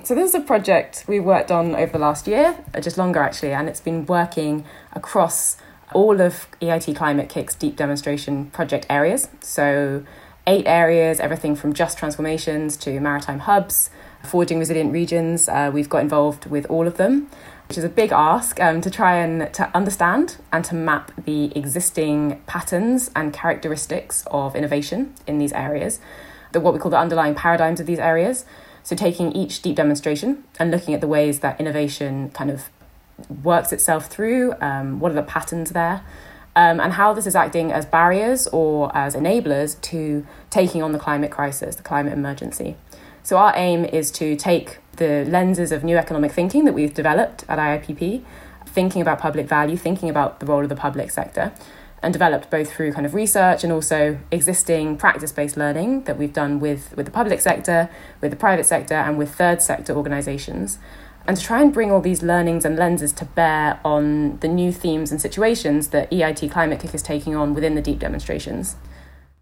So this is a project we worked on over the last year, just longer actually, and it's been working across all of EIT Climate Kick's deep demonstration project areas. So 8 areas, everything from just transformations to maritime hubs, forging resilient regions. We've got involved with all of them, which is a big ask to try and to understand and to map the existing patterns and characteristics of innovation in these areas, what we call the underlying paradigms of these areas. So taking each deep demonstration and looking at the ways that innovation kind of works itself through, what are the patterns there, and how this is acting as barriers or as enablers to taking on the climate crisis, the climate emergency. So our aim is to take the lenses of new economic thinking that we've developed at IIPP, thinking about public value, thinking about the role of the public sector, and developed both through kind of research and also existing practice-based learning that we've done with the public sector, with the private sector, and with third sector organisations, and to try and bring all these learnings and lenses to bear on the new themes and situations that EIT Climate Kick is taking on within the deep demonstrations.